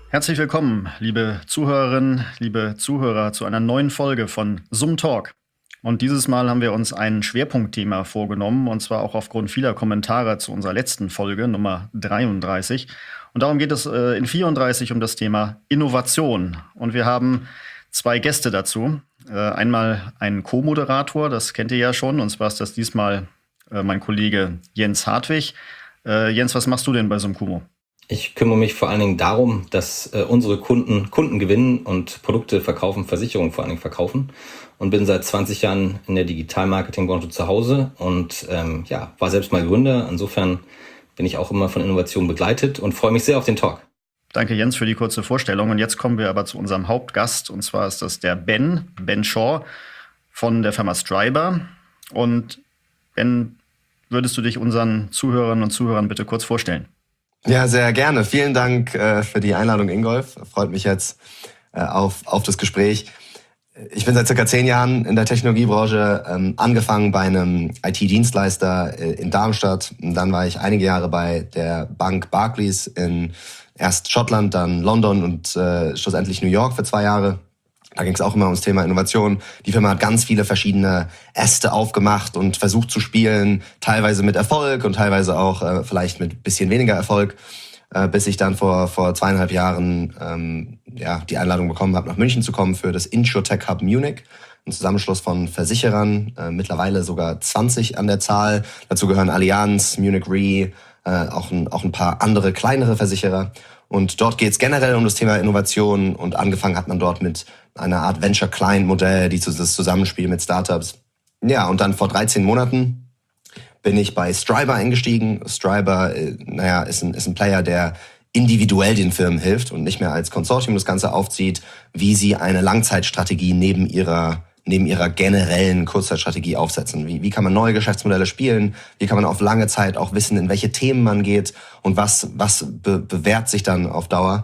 Herzlich willkommen, liebe Zuhörerinnen, liebe Zuhörer, zu einer neuen Folge von Sum Talk. Und dieses Mal haben wir uns ein Schwerpunktthema vorgenommen, und zwar auch aufgrund vieler Kommentare zu unserer letzten Folge, Nummer 33. Und darum geht es in 34 um das Thema Innovation. Und wir haben zwei Gäste dazu. Einmal einen Co-Moderator, das kennt ihr ja schon, und zwar ist das diesmal mein Kollege Jens Hartwig. Jens, was machst du denn bei Sumkumo? Ich kümmere mich vor allen Dingen darum, dass unsere Kunden gewinnen und Produkte verkaufen, Versicherungen vor allen Dingen verkaufen, und bin seit 20 Jahren in der Digital-Marketing-Branche zu Hause und war selbst mal Gründer. Insofern bin ich auch immer von Innovation begleitet und freue mich sehr auf den Talk. Danke, Jens, für die kurze Vorstellung. Und jetzt kommen wir aber zu unserem Hauptgast, und zwar ist das der Ben Shaw von der Firma Striber. Und Ben, würdest du dich unseren Zuhörerinnen und Zuhörern bitte kurz vorstellen? Ja, sehr gerne. Vielen Dank für die Einladung, Ingolf. Freut mich jetzt auf das Gespräch. Ich bin seit circa 10 Jahren in der Technologiebranche, angefangen bei einem IT-Dienstleister in Darmstadt. Und dann war ich einige Jahre bei der Bank Barclays in erst Schottland, dann London und schlussendlich New York für 2 Jahre. Da ging es auch immer ums Thema Innovation. Die Firma hat ganz viele verschiedene Äste aufgemacht und versucht zu spielen, teilweise mit Erfolg und teilweise auch vielleicht mit bisschen weniger Erfolg, bis ich dann vor 2,5 Jahren die Einladung bekommen habe, nach München zu kommen für das InsurTech Hub Munich, ein Zusammenschluss von Versicherern, mittlerweile sogar 20 an der Zahl. Dazu gehören Allianz, Munich Re, auch ein paar andere kleinere Versicherer. Und dort geht es generell um das Thema Innovation, und angefangen hat man dort mit einer Art Venture-Client-Modell, das Zusammenspiel mit Startups. Ja, und dann vor 13 Monaten bin ich bei Striber eingestiegen. Striber, ist ein Player, der individuell den Firmen hilft und nicht mehr als Konsortium das Ganze aufzieht, wie sie eine Langzeitstrategie neben ihrer generellen Kurzzeitstrategie aufsetzen. Wie kann man neue Geschäftsmodelle spielen? Wie kann man auf lange Zeit auch wissen, in welche Themen man geht und was bewährt sich dann auf Dauer?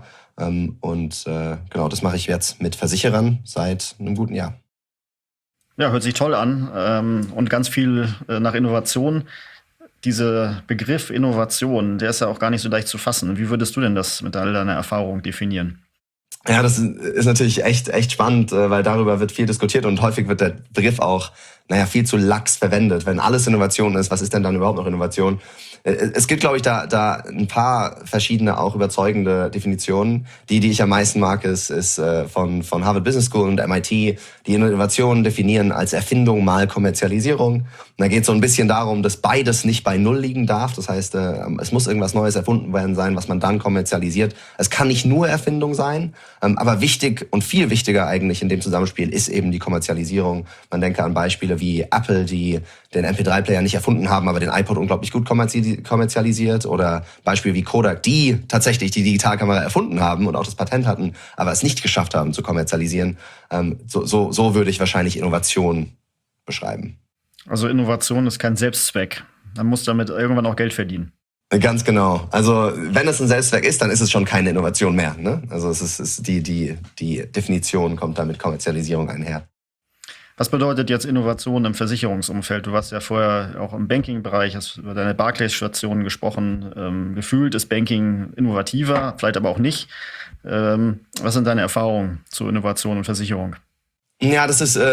Genau, das mache ich jetzt mit Versicherern seit einem guten Jahr. Ja, hört sich toll an und ganz viel nach Innovation. Dieser Begriff Innovation, der ist ja auch gar nicht so leicht zu fassen. Wie würdest du denn das mit all deiner Erfahrung definieren? Ja, das ist natürlich echt spannend, weil darüber wird viel diskutiert und häufig wird der Begriff auch, viel zu lax verwendet. Wenn alles Innovation ist, was ist denn dann überhaupt noch Innovation? Es gibt, glaube ich, da ein paar verschiedene, auch überzeugende Definitionen. Die ich am meisten mag, ist von Harvard Business School und MIT, die Innovationen definieren als Erfindung mal Kommerzialisierung. Und da geht es so ein bisschen darum, dass beides nicht bei Null liegen darf. Das heißt, es muss irgendwas Neues erfunden werden sein, was man dann kommerzialisiert. Es kann nicht nur Erfindung sein, aber wichtig und viel wichtiger eigentlich in dem Zusammenspiel ist eben die Kommerzialisierung. Man denke an Beispiele wie Apple, die den MP3-Player nicht erfunden haben, aber den iPod unglaublich gut kommerzialisiert, oder Beispiele wie Kodak, die tatsächlich die Digitalkamera erfunden haben und auch das Patent hatten, aber es nicht geschafft haben zu kommerzialisieren. So würde ich wahrscheinlich Innovation beschreiben. Also Innovation ist kein Selbstzweck. Man muss damit irgendwann auch Geld verdienen. Ganz genau. Also wenn es ein Selbstzweck ist, dann ist es schon keine Innovation mehr. Ne? Also es ist die Definition kommt da mit Kommerzialisierung einher. Was bedeutet jetzt Innovation im Versicherungsumfeld? Du warst ja vorher auch im Banking-Bereich, hast über deine Barclays-Station gesprochen. Gefühlt ist Banking innovativer, vielleicht aber auch nicht. Was sind deine Erfahrungen zu Innovation und Versicherung? Ja, das ist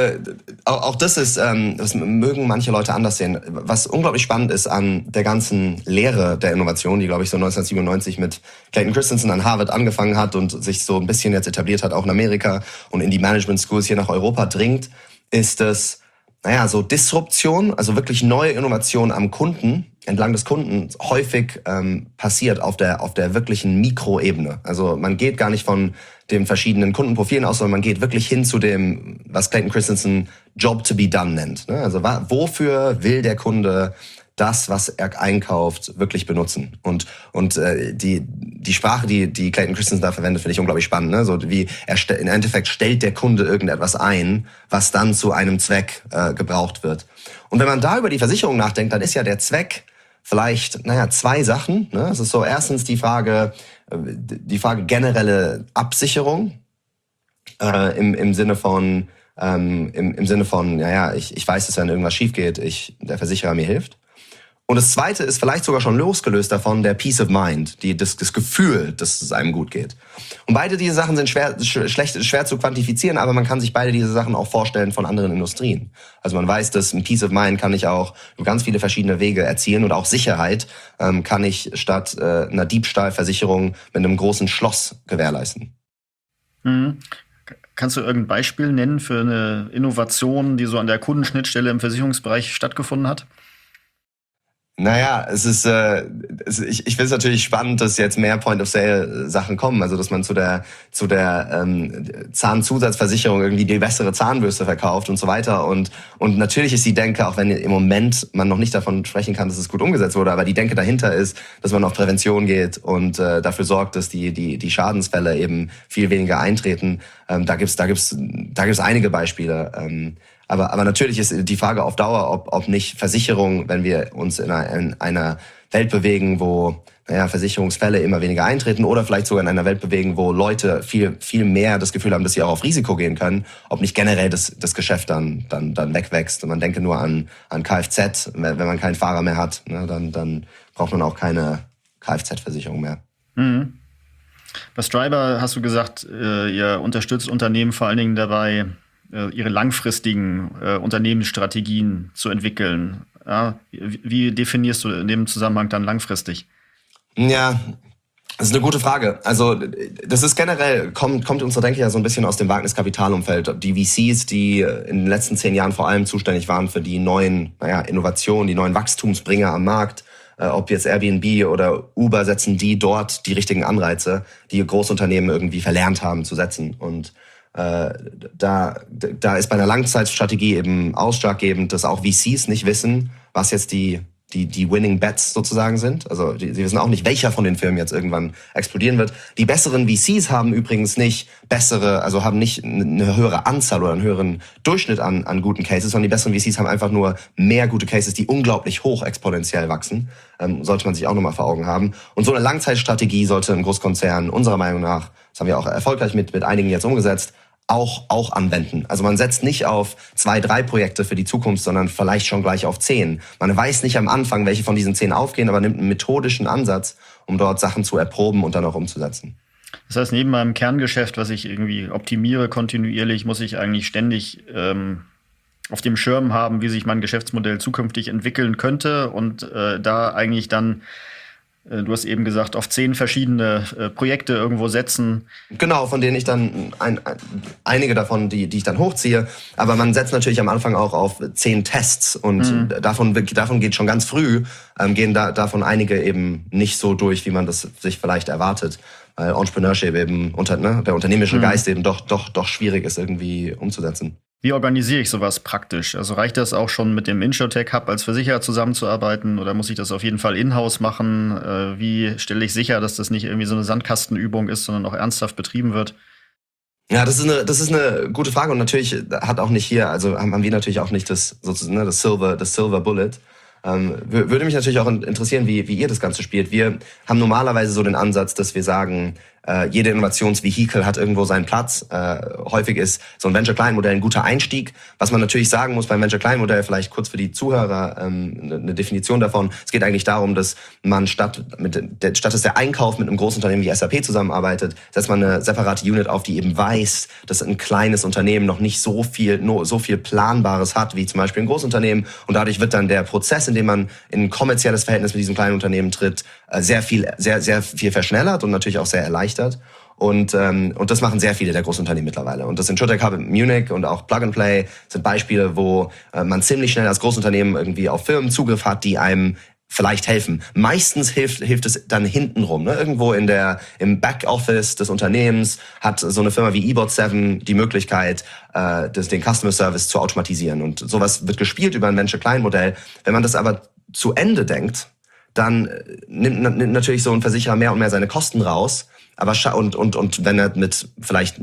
das mögen manche Leute anders sehen. Was unglaublich spannend ist an der ganzen Lehre der Innovation, die, glaube ich, so 1997 mit Clayton Christensen an Harvard angefangen hat und sich so ein bisschen jetzt etabliert hat, auch in Amerika und in die Management Schools hier nach Europa dringt, ist es, so Disruption, also wirklich neue Innovation am Kunden, entlang des Kunden, häufig passiert auf der wirklichen Mikroebene. Also man geht gar nicht von den verschiedenen Kundenprofilen aus, sondern man geht wirklich hin zu dem, was Clayton Christensen Job to be done nennt. Also wofür will der Kunde das, was er einkauft, wirklich benutzen? Und die Sprache, die Clayton Christensen da verwendet, finde ich unglaublich spannend. Ne? So wie im Endeffekt stellt der Kunde irgendetwas ein, was dann zu einem Zweck gebraucht wird. Und wenn man da über die Versicherung nachdenkt, dann ist ja der Zweck vielleicht, 2 Sachen. Ne? Es ist so erstens die Frage generelle Absicherung im Sinne von, ich weiß, dass wenn irgendwas schief geht, der Versicherer mir hilft. Und das Zweite ist vielleicht sogar schon losgelöst davon der Peace of Mind, das Gefühl, dass es einem gut geht. Und beide diese Sachen sind schwer zu quantifizieren, aber man kann sich beide diese Sachen auch vorstellen von anderen Industrien. Also man weiß, dass ein Peace of Mind kann ich auch über ganz viele verschiedene Wege erzielen und auch Sicherheit kann ich statt einer Diebstahlversicherung mit einem großen Schloss gewährleisten. Mhm. Kannst du irgendein Beispiel nennen für eine Innovation, die so an der Kundenschnittstelle im Versicherungsbereich stattgefunden hat? Naja, ich finde es natürlich spannend, dass jetzt mehr Point-of-Sale-Sachen kommen. Also, dass man zu der Zahnzusatzversicherung irgendwie die bessere Zahnbürste verkauft und so weiter. Und natürlich ist die Denke, auch wenn im Moment man noch nicht davon sprechen kann, dass es gut umgesetzt wurde, aber die Denke dahinter ist, dass man auf Prävention geht und dafür sorgt, dass die Schadensfälle eben viel weniger eintreten. Da gibt's einige Beispiele. Aber natürlich ist die Frage auf Dauer, ob nicht Versicherung, wenn wir uns in einer Welt bewegen, wo Versicherungsfälle immer weniger eintreten oder vielleicht sogar in einer Welt bewegen, wo Leute viel, viel mehr das Gefühl haben, dass sie auch auf Risiko gehen können, ob nicht generell das Geschäft dann wegwächst. Und man denke nur an Kfz, wenn man keinen Fahrer mehr hat, ne, dann braucht man auch keine Kfz-Versicherung mehr. Mhm. Bei Striber hast du gesagt, ihr unterstützt Unternehmen vor allen Dingen dabei, ihre langfristigen Unternehmensstrategien zu entwickeln. Ja, wie definierst du in dem Zusammenhang dann langfristig? Ja, das ist eine gute Frage. Also das ist generell, kommt unsere Denke ja so ein bisschen aus dem Wagniskapitalumfeld. Die VCs, die in den letzten 10 Jahren vor allem zuständig waren für die neuen Innovationen, die neuen Wachstumsbringer am Markt, ob jetzt Airbnb oder Uber, setzen die dort die richtigen Anreize, die Großunternehmen irgendwie verlernt haben zu setzen. Und da ist bei einer Langzeitstrategie eben ausschlaggebend, dass auch VCs nicht wissen, was jetzt die Winning Bets sozusagen sind. Also sie wissen auch nicht, welcher von den Firmen jetzt irgendwann explodieren wird. Die besseren VCs haben übrigens nicht haben nicht eine höhere Anzahl oder einen höheren Durchschnitt an guten Cases, sondern die besseren VCs haben einfach nur mehr gute Cases, die unglaublich hoch exponentiell wachsen. Sollte man sich auch nochmal vor Augen haben. Und so eine Langzeitstrategie sollte ein Großkonzern unserer Meinung nach, das haben wir auch erfolgreich mit einigen jetzt umgesetzt, auch anwenden. Also man setzt nicht auf 2, 3 Projekte für die Zukunft, sondern vielleicht schon gleich auf 10. Man weiß nicht am Anfang, welche von diesen 10 aufgehen, aber nimmt einen methodischen Ansatz, um dort Sachen zu erproben und dann auch umzusetzen. Das heißt, neben meinem Kerngeschäft, was ich irgendwie optimiere kontinuierlich, muss ich eigentlich ständig auf dem Schirm haben, wie sich mein Geschäftsmodell zukünftig entwickeln könnte und da eigentlich dann du hast eben gesagt, auf 10 verschiedene Projekte irgendwo setzen. Genau, von denen ich dann einige davon, die ich dann hochziehe. Aber man setzt natürlich am Anfang auch auf 10 Tests und davon geht schon ganz früh, gehen davon einige eben nicht so durch, wie man das sich vielleicht erwartet. Weil Entrepreneurship eben der unternehmerische Geist eben doch schwierig ist, irgendwie umzusetzen. Wie organisiere ich sowas praktisch? Also reicht das auch schon mit dem InsurTech-Hub als Versicherer zusammenzuarbeiten oder muss ich das auf jeden Fall in-house machen? Wie stelle ich sicher, dass das nicht irgendwie so eine Sandkastenübung ist, sondern auch ernsthaft betrieben wird? Ja, das ist eine gute Frage und natürlich haben wir natürlich auch nicht das Silver Bullet. Würde mich natürlich auch interessieren, wie ihr das Ganze spielt. Wir haben normalerweise so den Ansatz, dass wir sagen, jede Innovationsvehikel hat irgendwo seinen Platz. Häufig ist so ein Venture-Client-Modell ein guter Einstieg. Was man natürlich sagen muss beim Venture-Client-Modell, vielleicht kurz für die Zuhörer eine Definition davon. Es geht eigentlich darum, dass man statt dass der Einkauf mit einem Großunternehmen wie SAP zusammenarbeitet, setzt man eine separate Unit auf, die eben weiß, dass ein kleines Unternehmen noch nicht so viel Planbares hat, wie zum Beispiel ein Großunternehmen. Und dadurch wird dann der Prozess, in dem man in ein kommerzielles Verhältnis mit diesem kleinen Unternehmen tritt, sehr viel verschnellert und natürlich auch sehr erleichtert. Und das machen sehr viele der Großunternehmen mittlerweile. Und das InsurTech Hub in Munich und auch Plug and Play sind Beispiele, wo man ziemlich schnell als Großunternehmen irgendwie auf Firmen Zugriff hat, die einem vielleicht helfen. Meistens hilft es dann hintenrum. Ne? Irgendwo im Backoffice des Unternehmens hat so eine Firma wie eBot7 die Möglichkeit, den Customer Service zu automatisieren. Und sowas wird gespielt über ein Venture-Client-Modell. Wenn man das aber zu Ende denkt, dann nimmt natürlich so ein Versicherer mehr und mehr seine Kosten raus. Aber und wenn er mit vielleicht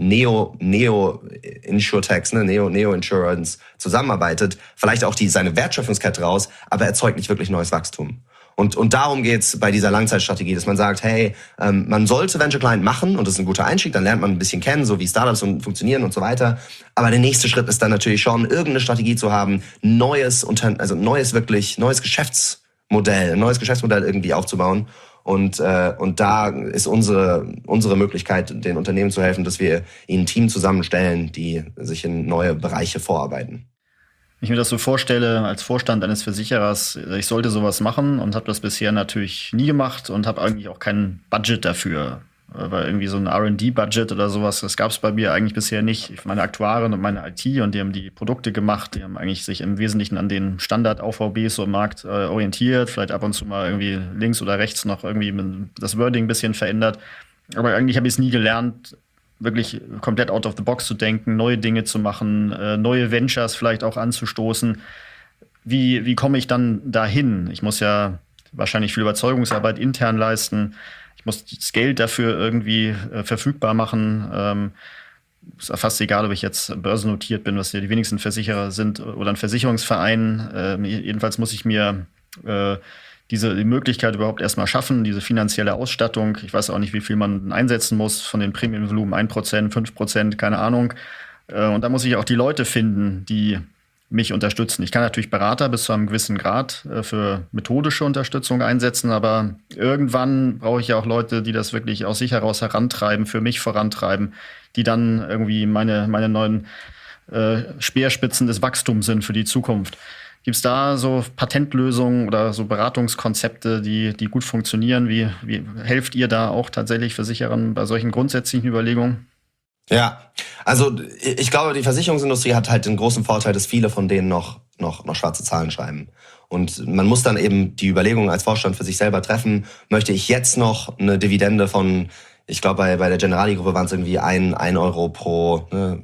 Neo-Insurtechs, Neo-Insurance zusammenarbeitet, vielleicht auch seine Wertschöpfungskette raus, aber erzeugt nicht wirklich neues Wachstum. Und darum geht's bei dieser Langzeitstrategie, dass man sagt, hey, man sollte Venture Client machen und das ist ein guter Einstieg, dann lernt man ein bisschen kennen, so wie Startups funktionieren und so weiter. Aber der nächste Schritt ist dann natürlich schon, irgendeine Strategie zu haben, neues Geschäftsmodell Geschäftsmodell, ein neues Geschäftsmodell irgendwie aufzubauen. Und da ist unsere Möglichkeit, den Unternehmen zu helfen, dass wir ihnen ein Team zusammenstellen, die sich in neue Bereiche vorarbeiten. Wenn ich mir das so vorstelle, als Vorstand eines Versicherers, ich sollte sowas machen und habe das bisher natürlich nie gemacht und habe eigentlich auch kein Budget dafür. Weil irgendwie so ein R&D-Budget oder sowas, das gab es bei mir eigentlich bisher nicht. Meine Aktuarin und meine IT, und die haben die Produkte gemacht, die haben eigentlich sich im Wesentlichen an den Standard-AVBs so im Markt orientiert, vielleicht ab und zu mal irgendwie links oder rechts noch irgendwie das Wording ein bisschen verändert. Aber eigentlich habe ich es nie gelernt, wirklich komplett out of the box zu denken, neue Dinge zu machen, neue Ventures vielleicht auch anzustoßen. Wie komme ich dann dahin? Ich muss ja wahrscheinlich viel Überzeugungsarbeit intern leisten. Ich muss das Geld dafür irgendwie verfügbar machen. Ist fast egal, ob ich jetzt börsennotiert bin, was ja die wenigsten Versicherer sind, oder ein Versicherungsverein. Jedenfalls muss ich mir die Möglichkeit überhaupt erstmal schaffen, diese finanzielle Ausstattung. Ich weiß auch nicht, wie viel man einsetzen muss von den Prämienvolumen, 1%, 5%, keine Ahnung. Und da muss ich auch die Leute finden, die mich unterstützen. Ich kann natürlich Berater bis zu einem gewissen Grad für methodische Unterstützung einsetzen, aber irgendwann brauche ich ja auch Leute, die das wirklich aus sich heraus herantreiben, für mich vorantreiben, die dann irgendwie meine neuen Speerspitzen des Wachstums sind für die Zukunft. Gibt es da so Patentlösungen oder so Beratungskonzepte, die gut funktionieren? Wie helft ihr da auch tatsächlich Versicherern bei solchen grundsätzlichen Überlegungen? Ja, also ich glaube, die Versicherungsindustrie hat halt den großen Vorteil, dass viele von denen noch schwarze Zahlen schreiben. Und man muss dann eben die Überlegungen als Vorstand für sich selber treffen, möchte ich jetzt noch eine Dividende von, ich glaube, bei der Generali-Gruppe waren es irgendwie 1 Euro pro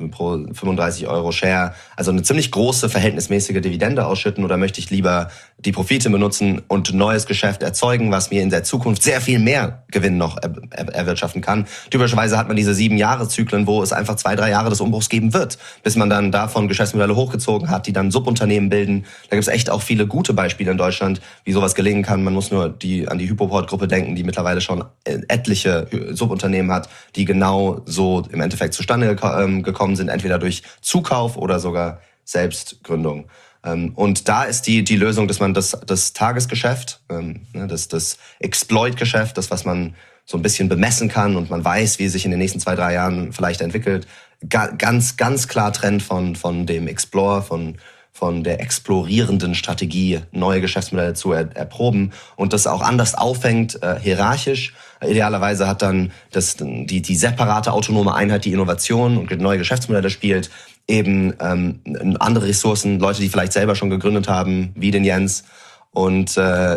35 Euro Share. Also eine ziemlich große, verhältnismäßige Dividende ausschütten, oder möchte ich lieber die Profite benutzen und neues Geschäft erzeugen, was mir in der Zukunft sehr viel mehr Gewinn noch erwirtschaften kann. Typischerweise hat man diese 7-Jahre-Zyklen, wo es einfach 2-3 Jahre des Umbruchs geben wird, bis man dann davon Geschäftsmodelle hochgezogen hat, die dann Subunternehmen bilden. Da gibt es echt auch viele gute Beispiele in Deutschland, wie sowas gelingen kann. Man muss nur an die Hypoport-Gruppe denken, die mittlerweile schon etliche Subunternehmen hat, die genau so im Endeffekt zustande gekommen sind, entweder durch Zukauf oder sogar Selbstgründung. Und da ist die Lösung, dass man das Tagesgeschäft, das Exploit-Geschäft, das, was man so ein bisschen bemessen kann und man weiß, wie es sich in den nächsten 2-3 Jahren vielleicht entwickelt, ganz, ganz klar trennt von dem Explore, von der explorierenden Strategie, neue Geschäftsmodelle zu erproben und das auch anders aufhängt, hierarchisch. Idealerweise hat dann die separate autonome Einheit die Innovation und neue Geschäftsmodelle spielt, eben andere Ressourcen, Leute, die vielleicht selber schon gegründet haben, wie den Jens, und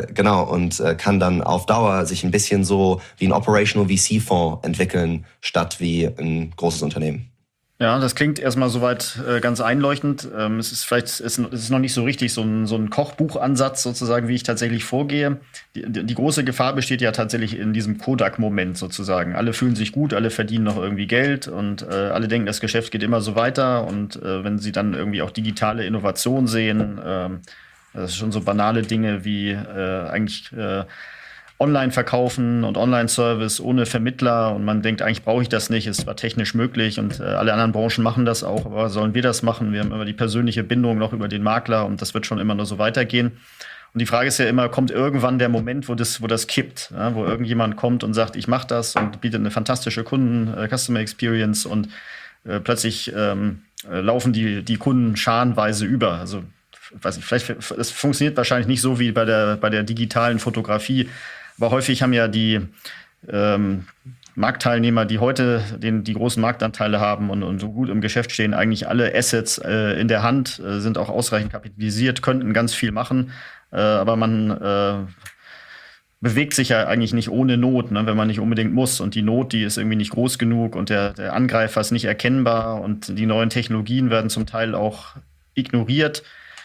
kann dann auf Dauer sich ein bisschen so wie ein Operational VC-Fonds entwickeln, statt wie ein großes Unternehmen. Ja, das klingt erstmal soweit ganz einleuchtend. Es ist noch nicht so richtig so ein Kochbuchansatz sozusagen, wie ich tatsächlich vorgehe. Die große Gefahr besteht ja tatsächlich in diesem Kodak-Moment sozusagen. Alle fühlen sich gut, alle verdienen noch irgendwie Geld und alle denken, das Geschäft geht immer so weiter. Und wenn sie dann irgendwie auch digitale Innovation sehen, das ist schon so banale Dinge wie eigentlich Online verkaufen und Online-Service ohne Vermittler, und man denkt, eigentlich brauche ich das nicht, ist zwar technisch möglich und alle anderen Branchen machen das auch, aber sollen wir das machen? Wir haben immer die persönliche Bindung noch über den Makler und das wird schon immer nur so weitergehen. Und die Frage ist ja immer, kommt irgendwann der Moment, wo das kippt, ja, wo irgendjemand kommt und sagt, ich mache das und bietet eine fantastische Customer Experience und plötzlich laufen die Kunden scharenweise über. Also weiß ich, es funktioniert wahrscheinlich nicht so wie bei der digitalen Fotografie. Aber häufig haben ja die Marktteilnehmer, die heute die großen Marktanteile haben und so gut im Geschäft stehen, eigentlich alle Assets in der Hand, sind auch ausreichend kapitalisiert, könnten ganz viel machen. Aber man bewegt sich ja eigentlich nicht ohne Not, ne, wenn man nicht unbedingt muss. Und die Not, die ist irgendwie nicht groß genug und der Angreifer ist nicht erkennbar und die neuen Technologien werden zum Teil auch ignoriert.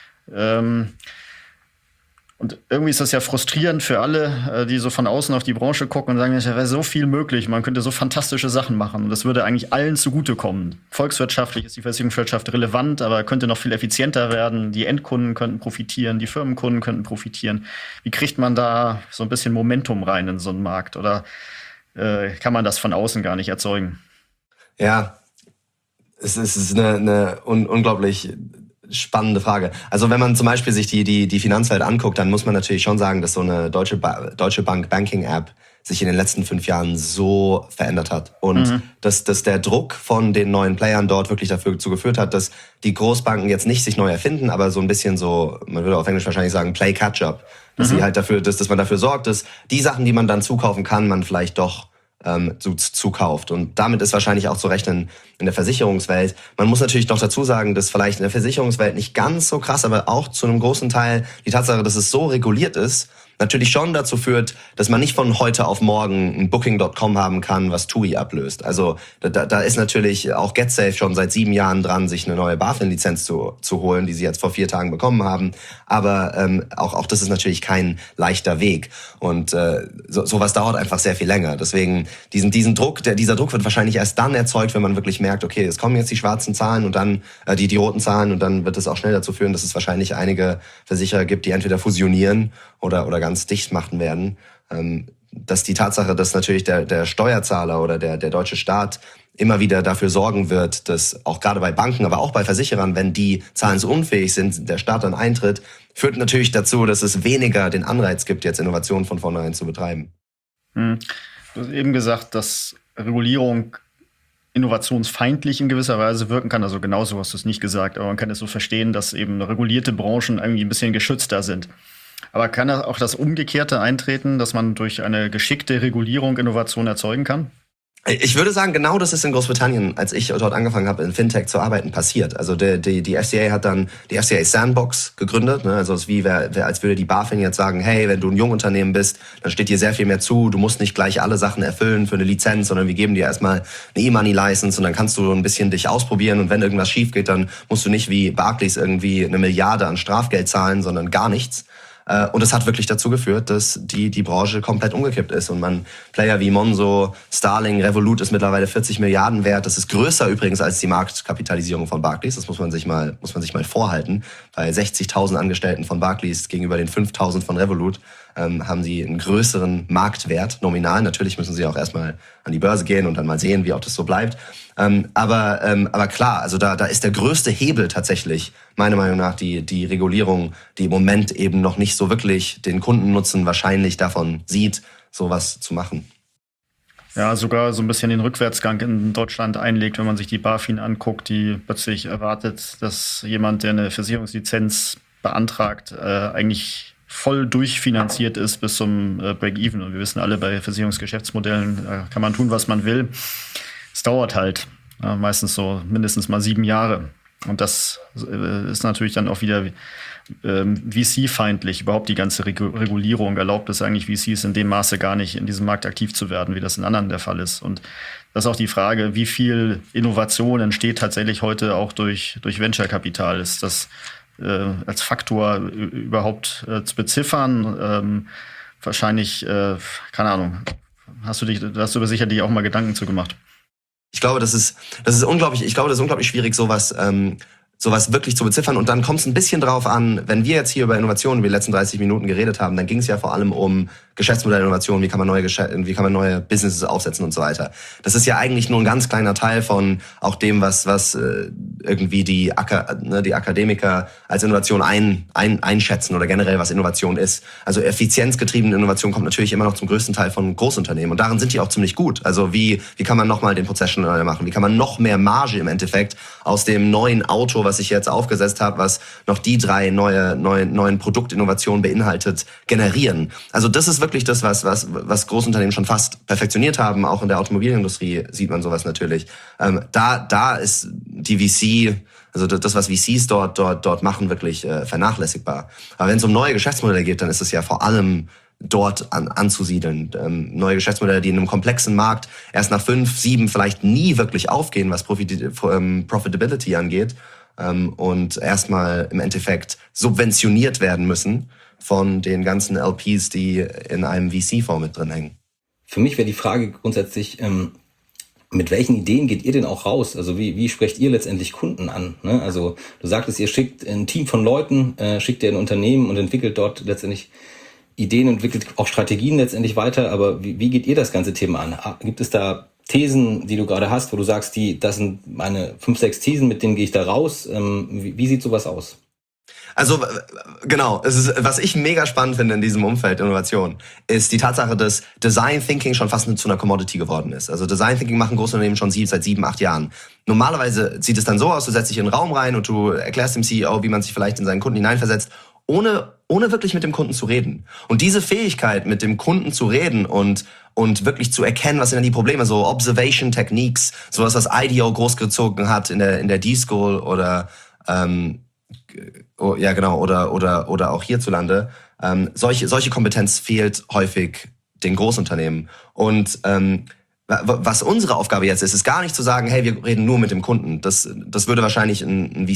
Und irgendwie ist das ja frustrierend für alle, die so von außen auf die Branche gucken und sagen, da wäre so viel möglich, man könnte so fantastische Sachen machen und das würde eigentlich allen zugutekommen. Volkswirtschaftlich ist die Versicherungswirtschaft relevant, aber könnte noch viel effizienter werden. Die Endkunden könnten profitieren, die Firmenkunden könnten profitieren. Wie kriegt man da so ein bisschen Momentum rein in so einen Markt? Oder kann man das von außen gar nicht erzeugen? Ja, es ist eine unglaublich Spannende Frage. Also wenn man zum Beispiel sich die Finanzwelt anguckt, dann muss man natürlich schon sagen, dass so eine Deutsche Bank Banking App sich in den letzten 5 Jahren so verändert hat. Und dass der Druck von den neuen Playern dort wirklich dazu geführt hat, dass die Großbanken jetzt nicht sich neu erfinden, aber so ein bisschen so, man würde auf Englisch wahrscheinlich sagen, Play Catch-up. Dass sie halt dass man dafür sorgt, dass die Sachen, die man dann zukaufen kann, man vielleicht doch zukauft. Und damit ist wahrscheinlich auch zu rechnen in der Versicherungswelt. Man muss natürlich noch dazu sagen, dass vielleicht in der Versicherungswelt nicht ganz so krass, aber auch zu einem großen Teil die Tatsache, dass es so reguliert ist, natürlich schon dazu führt, dass man nicht von heute auf morgen ein Booking.com haben kann, was TUI ablöst. Also da ist natürlich auch GetSafe schon seit 7 Jahren dran, sich eine neue BaFin-Lizenz zu holen, die sie jetzt vor 4 Tagen bekommen haben. Aber auch das ist natürlich kein leichter Weg. Und sowas dauert einfach sehr viel länger. Deswegen dieser Druck wird wahrscheinlich erst dann erzeugt, wenn man wirklich merkt, okay, es kommen jetzt die schwarzen Zahlen und dann die roten Zahlen, und dann wird es auch schnell dazu führen, dass es wahrscheinlich einige Versicherer gibt, die entweder fusionieren oder ganz dicht machen werden. Dass die Tatsache, dass natürlich der Steuerzahler oder der deutsche Staat immer wieder dafür sorgen wird, dass auch gerade bei Banken, aber auch bei Versicherern, wenn die zahlungsunfähig sind, der Staat dann eintritt, führt natürlich dazu, dass es weniger den Anreiz gibt, jetzt Innovationen von vornherein zu betreiben. Du hast eben gesagt, dass Regulierung innovationsfeindlich in gewisser Weise wirken kann. Also genauso hast du es nicht gesagt, aber man kann es so verstehen, dass eben regulierte Branchen irgendwie ein bisschen geschützter sind. Aber kann auch das Umgekehrte eintreten, dass man durch eine geschickte Regulierung Innovation erzeugen kann? Ich würde sagen, genau das ist in Großbritannien, als ich dort angefangen habe, in Fintech zu arbeiten, passiert. Also die FCA hat dann die FCA Sandbox gegründet. Ne? Also es ist wie, als würde die BaFin jetzt sagen, hey, wenn du ein Jungunternehmen bist, dann steht dir sehr viel mehr zu. Du musst nicht gleich alle Sachen erfüllen für eine Lizenz, sondern wir geben dir erstmal eine E-Money-License und dann kannst du ein bisschen dich ausprobieren. Und wenn irgendwas schief geht, dann musst du nicht wie Barclays irgendwie 1 Milliarde an Strafgeld zahlen, sondern gar nichts. Und es hat wirklich dazu geführt, dass die Branche komplett umgekippt ist. Und Player wie Monzo, Starling, Revolut ist mittlerweile 40 Milliarden wert. Das ist größer übrigens als die Marktkapitalisierung von Barclays. Das muss man sich mal vorhalten. Bei 60.000 Angestellten von Barclays gegenüber den 5.000 von Revolut haben sie einen größeren Marktwert nominal. Natürlich müssen sie auch erstmal an die Börse gehen und dann mal sehen, wie auch das so bleibt. Aber klar, also da ist der größte Hebel tatsächlich, meiner Meinung nach, die Regulierung, die im Moment eben noch nicht so wirklich den Kundennutzen wahrscheinlich davon sieht, sowas zu machen. Ja, sogar so ein bisschen den Rückwärtsgang in Deutschland einlegt, wenn man sich die BaFin anguckt, die plötzlich erwartet, dass jemand, der eine Versicherungslizenz beantragt, eigentlich voll durchfinanziert ist bis zum Break-Even. Und wir wissen alle, bei Versicherungsgeschäftsmodellen kann man tun, was man will. Es dauert halt meistens so mindestens mal 7 Jahre. Und das ist natürlich dann auch wieder VC-feindlich. Überhaupt die ganze Regulierung erlaubt es eigentlich VCs in dem Maße gar nicht, in diesem Markt aktiv zu werden, wie das in anderen der Fall ist. Und das ist auch die Frage, wie viel Innovation entsteht tatsächlich heute auch durch Venture-Kapital. Ist das als Faktor überhaupt zu beziffern? Wahrscheinlich, keine Ahnung. Hast du sicherlich auch mal Gedanken zu gemacht? Ich glaube, das ist unglaublich schwierig, sowas wirklich zu beziffern. Und dann kommt es ein bisschen drauf an, wenn wir jetzt hier über Innovationen über die letzten 30 Minuten geredet haben, dann ging es ja vor allem um Geschäftsmodellinnovation, wie kann man neue Businesses aufsetzen und so weiter. Das ist ja eigentlich nur ein ganz kleiner Teil von auch dem, was irgendwie die Akademiker als Innovation einschätzen oder generell was Innovation ist. Also effizienzgetriebene Innovation kommt natürlich immer noch zum größten Teil von Großunternehmen und darin sind die auch ziemlich gut. Also wie kann man nochmal den Prozess schneller machen? Wie kann man noch mehr Marge im Endeffekt aus dem neuen Auto, was ich jetzt aufgesetzt habe, was noch die 3 neuen Produktinnovationen beinhaltet, generieren? Also das ist wirklich das, was Großunternehmen schon fast perfektioniert haben. Auch in der Automobilindustrie sieht man sowas natürlich. Da ist die VC, also das, was VCs dort machen, wirklich vernachlässigbar. Aber wenn es um neue Geschäftsmodelle geht, dann ist es ja vor allem dort anzusiedeln. Neue Geschäftsmodelle, die in einem komplexen Markt erst nach 5, 7 vielleicht nie wirklich aufgehen, was Profitability angeht, und erstmal im Endeffekt subventioniert werden müssen von den ganzen LPs, die in einem VC-Fonds mit drin hängen. Für mich wäre die Frage grundsätzlich, mit welchen Ideen geht ihr denn auch raus? Also wie sprecht ihr letztendlich Kunden an? Ne? Also du sagtest, ihr schickt ein Team von Leuten, schickt ihr ein Unternehmen und entwickelt dort letztendlich Ideen, entwickelt auch Strategien letztendlich weiter. Aber wie geht ihr das ganze Thema an? Gibt es da Thesen, die du gerade hast, wo du sagst, das sind meine 5, 6 Thesen, mit denen gehe ich da raus. Wie sieht sowas aus? Also genau, was ich mega spannend finde in diesem Umfeld Innovation, ist die Tatsache, dass Design Thinking schon fast zu einer Commodity geworden ist. Also Design Thinking machen Großunternehmen schon seit 7, 8 Jahren. Normalerweise sieht es dann so aus, du setzt dich in einen Raum rein und du erklärst dem CEO, wie man sich vielleicht in seinen Kunden hineinversetzt, ohne wirklich mit dem Kunden zu reden. Und diese Fähigkeit, mit dem Kunden zu reden und wirklich zu erkennen, was sind denn die Probleme, so Observation Techniques, sowas, was IDEO großgezogen hat in der D-School oder oder auch hierzulande. Solche Kompetenz fehlt häufig den Großunternehmen. Und was unsere Aufgabe jetzt ist gar nicht zu sagen, hey, wir reden nur mit dem Kunden. Das würde wahrscheinlich ein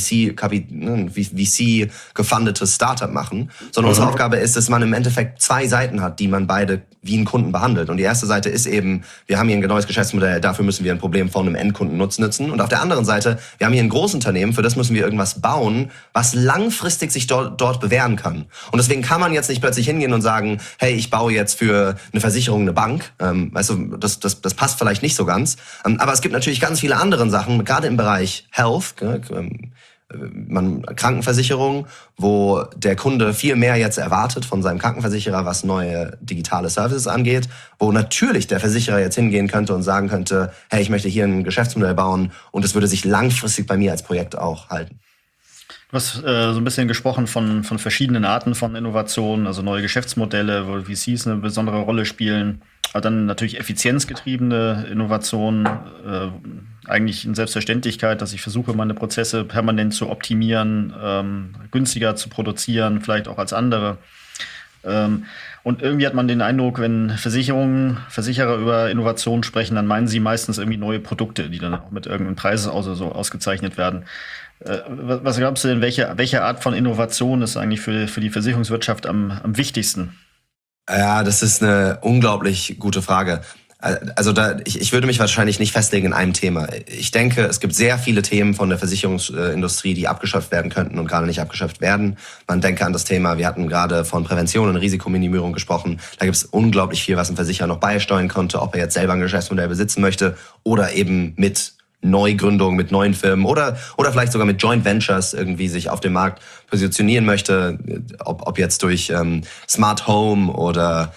VC gefundetes Startup machen. Sondern unsere Aufgabe ist, dass man im Endeffekt 2 Seiten hat, die man beide wie einen Kunden behandelt. Und die erste Seite ist eben, wir haben hier ein neues Geschäftsmodell, dafür müssen wir ein Problem von einem Endkunden nutzen. Und auf der anderen Seite, wir haben hier ein Großunternehmen, für das müssen wir irgendwas bauen, was langfristig sich dort bewähren kann. Und deswegen kann man jetzt nicht plötzlich hingehen und sagen, hey, ich baue jetzt für eine Versicherung eine Bank. Weißt du, das passt vielleicht nicht so ganz. Aber es gibt natürlich ganz viele andere Sachen, gerade im Bereich Health, Krankenversicherung, wo der Kunde viel mehr jetzt erwartet von seinem Krankenversicherer, was neue digitale Services angeht, wo natürlich der Versicherer jetzt hingehen könnte und sagen könnte, hey, ich möchte hier ein Geschäftsmodell bauen und es würde sich langfristig bei mir als Projekt auch halten. Du hast so ein bisschen gesprochen von verschiedenen Arten von Innovationen, also neue Geschäftsmodelle, wo VCs eine besondere Rolle spielen. Aber dann natürlich effizienzgetriebene Innovationen, eigentlich in Selbstverständlichkeit, dass ich versuche, meine Prozesse permanent zu optimieren, günstiger zu produzieren, vielleicht auch als andere. Und irgendwie hat man den Eindruck, wenn Versicherer über Innovationen sprechen, dann meinen sie meistens irgendwie neue Produkte, die dann auch mit irgendeinem Preis so ausgezeichnet werden. Was glaubst du denn, welche Art von Innovation ist eigentlich für die Versicherungswirtschaft am wichtigsten? Ja, das ist eine unglaublich gute Frage. Also ich würde mich wahrscheinlich nicht festlegen in einem Thema. Ich denke, es gibt sehr viele Themen von der Versicherungsindustrie, die abgeschöpft werden könnten und gerade nicht abgeschöpft werden. Man denke an das Thema, wir hatten gerade von Prävention und Risikominimierung gesprochen. Da gibt es unglaublich viel, was ein Versicherer noch beisteuern konnte, ob er jetzt selber ein Geschäftsmodell besitzen möchte oder eben mit Neugründung, mit neuen Firmen oder vielleicht sogar mit Joint Ventures irgendwie sich auf dem Markt positionieren möchte, ob jetzt durch Smart Home oder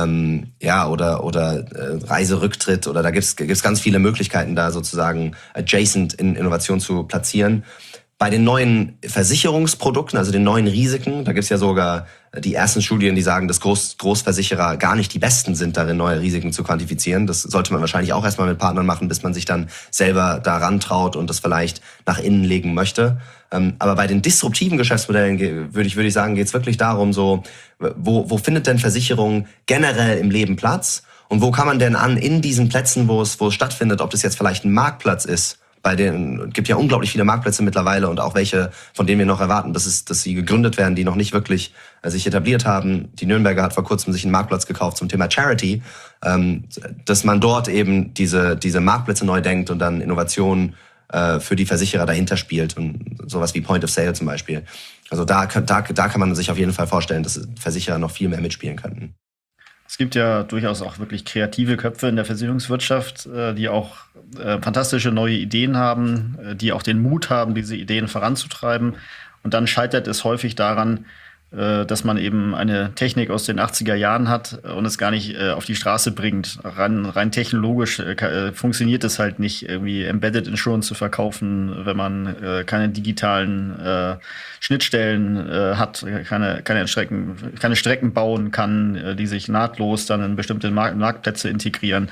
Reiserücktritt oder da gibt's ganz viele Möglichkeiten, da sozusagen adjacent in Innovation zu platzieren. Bei den neuen Versicherungsprodukten, also den neuen Risiken, da gibt's ja sogar die ersten Studien, die sagen, dass Großversicherer gar nicht die Besten sind, darin neue Risiken zu quantifizieren. Das sollte man wahrscheinlich auch erstmal mit Partnern machen, bis man sich dann selber daran traut und das vielleicht nach innen legen möchte. Aber bei den disruptiven Geschäftsmodellen würde ich sagen, geht's wirklich darum, so wo findet denn Versicherung generell im Leben Platz? Und wo kann man denn in diesen Plätzen, wo es stattfindet, ob das jetzt vielleicht ein Marktplatz ist, gibt ja unglaublich viele Marktplätze mittlerweile und auch welche, von denen wir noch erwarten, dass sie gegründet werden, die noch nicht wirklich sich etabliert haben. Die Nürnberger hat vor kurzem sich einen Marktplatz gekauft zum Thema Charity, dass man dort eben diese Marktplätze neu denkt und dann Innovationen für die Versicherer dahinter spielt und sowas wie Point of Sale zum Beispiel. Also da kann man sich auf jeden Fall vorstellen, dass Versicherer noch viel mehr mitspielen könnten. Es gibt ja durchaus auch wirklich kreative Köpfe in der Versicherungswirtschaft, die auch fantastische neue Ideen haben, die auch den Mut haben, diese Ideen voranzutreiben. Und dann scheitert es häufig daran, dass man eben eine Technik aus den 80er Jahren hat und es gar nicht auf die Straße bringt. Rein technologisch funktioniert es halt nicht, irgendwie Embedded Insurance zu verkaufen, wenn man keine digitalen Schnittstellen hat, keine Strecken bauen kann, die sich nahtlos dann in bestimmte Marktplätze integrieren.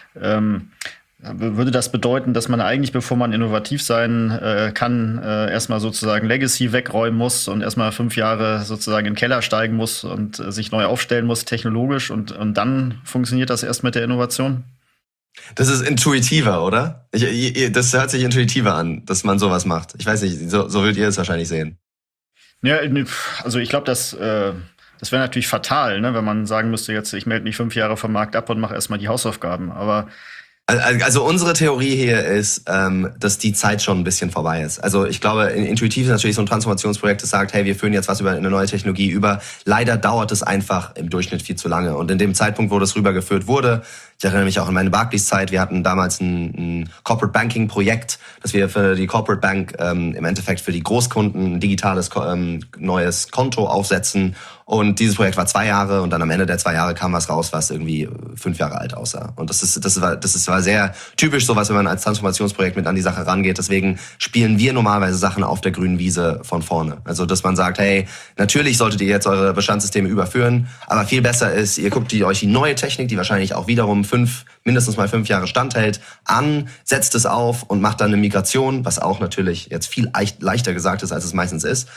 Würde das bedeuten, dass man eigentlich, bevor man innovativ sein kann, erstmal sozusagen Legacy wegräumen muss und erstmal 5 Jahre sozusagen in den Keller steigen muss und sich neu aufstellen muss, technologisch, und dann funktioniert das erst mit der Innovation? Das ist intuitiver, oder? Das hört sich intuitiver an, dass man sowas macht. Ich weiß nicht, so würdet ihr es wahrscheinlich sehen. Ja, also ich glaube, das wäre natürlich fatal, ne, wenn man sagen müsste, jetzt ich melde mich 5 Jahre vom Markt ab und mache erstmal die Hausaufgaben. Aber also unsere Theorie hier ist, dass die Zeit schon ein bisschen vorbei ist. Also ich glaube, intuitiv ist natürlich so ein Transformationsprojekt, das sagt, hey, wir führen jetzt was über eine neue Technologie über. Leider dauert es einfach im Durchschnitt viel zu lange. Und in dem Zeitpunkt, wo das rübergeführt wurde, Ich erinnere mich auch an meine Barclays-Zeit. Wir hatten damals ein Corporate Banking-Projekt, dass wir für die Corporate Bank im Endeffekt für die Großkunden ein digitales neues Konto aufsetzen. Und dieses Projekt war 2 Jahre und dann am Ende der 2 Jahre kam was raus, was irgendwie 5 Jahre alt aussah. Und das war sehr typisch sowas, wenn man als Transformationsprojekt mit an die Sache rangeht. Deswegen spielen wir normalerweise Sachen auf der grünen Wiese von vorne. Also, dass man sagt, hey, natürlich solltet ihr jetzt eure Bestandssysteme überführen, aber viel besser ist, ihr guckt euch die neue Technik, die wahrscheinlich auch wiederum mindestens mal 5 Jahre standhält, an, setzt es auf und macht dann eine Migration, was auch natürlich jetzt viel leichter gesagt ist, als es meistens ist.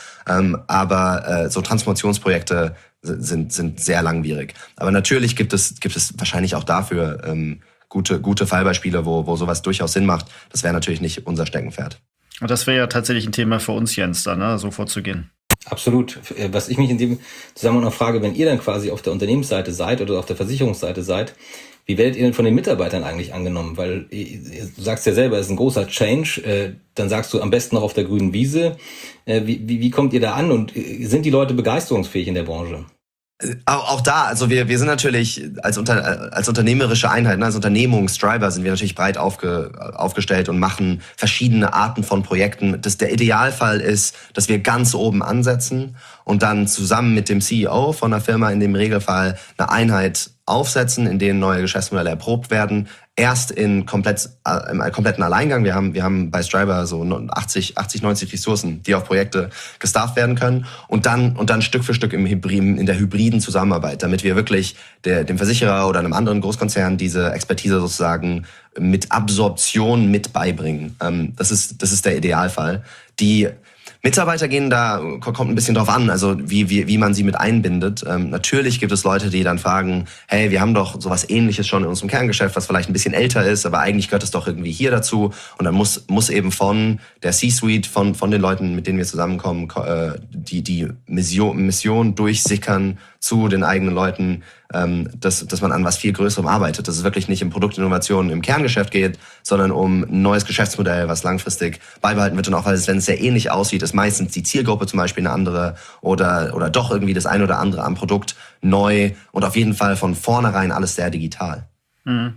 Aber so Transformationsprojekte sind sehr langwierig. Aber natürlich gibt es wahrscheinlich auch dafür gute Fallbeispiele, wo sowas durchaus Sinn macht. Das wäre natürlich nicht unser Steckenpferd. Und das wäre ja tatsächlich ein Thema für uns, Jens, da, ne? So vorzugehen. Absolut. Was ich mich in dem Zusammenhang noch frage, wenn ihr dann quasi auf der Unternehmensseite seid oder auf der Versicherungsseite seid, wie werdet ihr denn von den Mitarbeitern eigentlich angenommen? Weil du sagst ja selber, es ist ein großer Change. Dann sagst du am besten noch auf der grünen Wiese. Wie kommt ihr da an und sind die Leute begeisterungsfähig in der Branche? Auch da, also wir sind natürlich als unternehmerische Einheit, ne, als Unternehmungsdriver sind wir natürlich breit aufgestellt und machen verschiedene Arten von Projekten. Der Idealfall ist, dass wir ganz oben ansetzen und dann zusammen mit dem CEO von der Firma in dem Regelfall eine Einheit aufsetzen, in denen neue Geschäftsmodelle erprobt werden. Erst im kompletten Alleingang. Wir haben bei Striber so 80, 90 Ressourcen, die auf Projekte gestafft werden können. Und dann Stück für Stück in der hybriden Zusammenarbeit, damit wir wirklich dem Versicherer oder einem anderen Großkonzern diese Expertise sozusagen mit Absorption mit beibringen. Das ist der Idealfall. Die Mitarbeiter kommt ein bisschen drauf an, also wie man sie mit einbindet. Natürlich gibt es Leute, die dann fragen, hey, wir haben doch sowas Ähnliches schon in unserem Kerngeschäft, was vielleicht ein bisschen älter ist, aber eigentlich gehört es doch irgendwie hier dazu. Und dann muss eben von der C-Suite, von den Leuten, mit denen wir zusammenkommen, die Mission durchsickern zu den eigenen Leuten, dass man an was viel Größerem arbeitet. Dass es wirklich nicht um Produktinnovation im Kerngeschäft geht, sondern um ein neues Geschäftsmodell, was langfristig beibehalten wird. Und auch, wenn es sehr ähnlich aussieht, ist meistens die Zielgruppe zum Beispiel eine andere oder doch irgendwie das ein oder andere am Produkt neu und auf jeden Fall von vornherein alles sehr digital. Mhm.